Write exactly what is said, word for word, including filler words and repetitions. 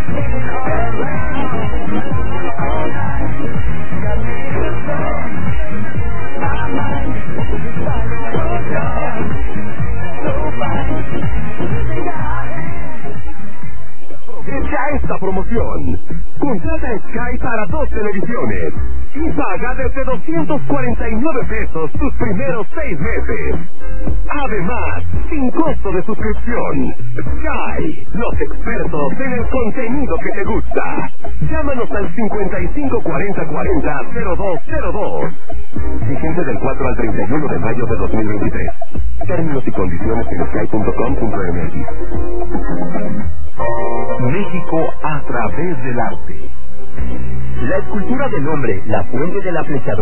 Aprovecha esta promoción. Contrata Sky para dos televisiones y paga desde doscientos cuarenta y nueve pesos tus primeros seis meses. Además, sin costo de suscripción. Sky, los expertos en el contenido que te gusta. Llámanos al cincuenta y cinco cuarenta cuarenta cero dos cero dos. Vigente del cuatro al treinta y uno de mayo de dos mil veintitrés. Términos y condiciones en sky punto com punto m x. México a través del arte. La escultura del hombre, la fuente de la flechadora.